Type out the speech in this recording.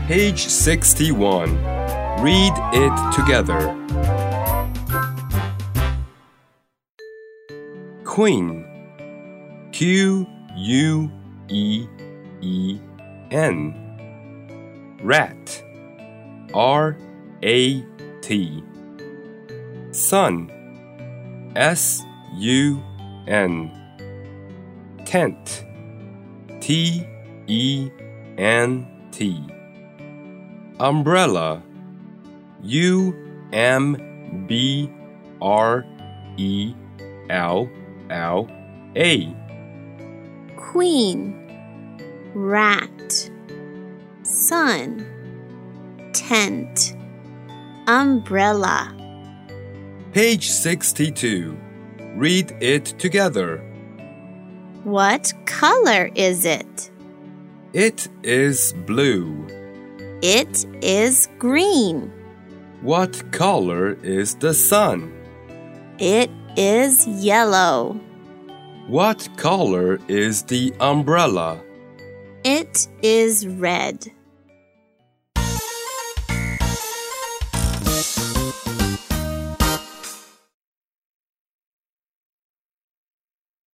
Page 61. Read it together. Queen. Q-U-E-E-N. Rat. R-A-T. Sun. S-U-N. Tent. T-E-N-T. Umbrella. U-M-B-R-E-L-L-A. Queen, rat, sun, tent, umbrella. Page 62. Read it together. What color is it? It is blue. It is green. What color is the sun? It is yellow. What color is the umbrella? It is red.